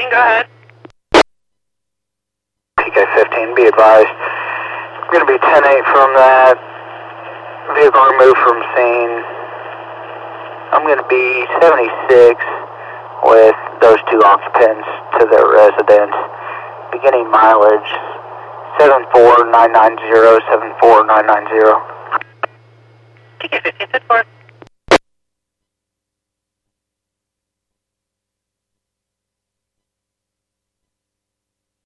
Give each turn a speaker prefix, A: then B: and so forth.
A: go ahead.
B: PK-15, be advised. I'm going to be 10-8 from that. Vehicle removed from scene. I'm going to be 76 with those two occupants to their residence. Beginning mileage 74990, 74990.
A: PK-15, 4.